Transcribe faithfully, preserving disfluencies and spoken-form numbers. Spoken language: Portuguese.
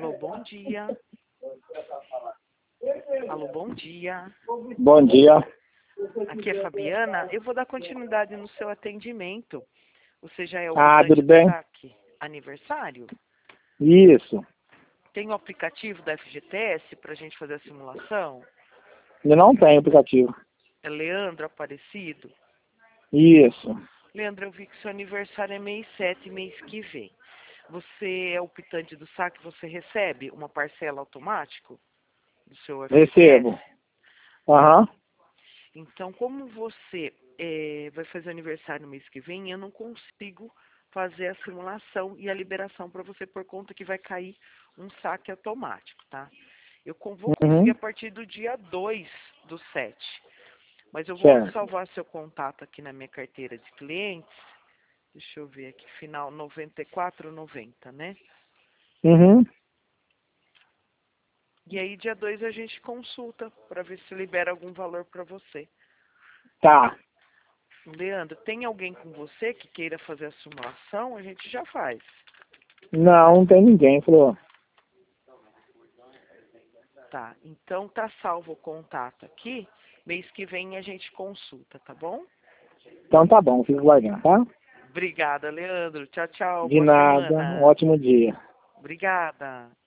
Alô, bom dia. Alô, bom dia. Bom dia. Aqui é Fabiana. Eu vou dar continuidade no seu atendimento. Você já é o Ah, tudo do bem? saque aniversário? Isso. Tem o aplicativo da F G T S para a gente fazer a simulação? Eu não tenho aplicativo. É Leandro Aparecido? Isso. Leandro, eu vi que seu aniversário é mês sete, mês que vem. Você é o optante do saque, você recebe uma parcela automático do seu F G T S? Recebo. Aham. Então, como você é, vai fazer aniversário no mês que vem, eu não consigo fazer a simulação e a liberação para você por conta que vai cair um saque automático, tá? Eu con- vou conseguir a Uhum. partir do dia dois do sete. Mas eu vou Certo. salvar seu contato aqui na minha carteira de clientes. Deixa eu ver aqui, final noventa e quatro noventa, né? Uhum. E aí, dia dois a gente consulta para ver se libera algum valor para você. Tá. Leandro, tem alguém com você que queira fazer a simulação? A gente já faz. Não, não tem ninguém. Falou. Tá, então tá salvo o contato aqui. Mês que vem a gente consulta, tá bom? Então tá bom, fico guardando, tá? Obrigada, Leandro. Tchau, tchau. De Boa nada. Um semana. ótimo dia. Obrigada.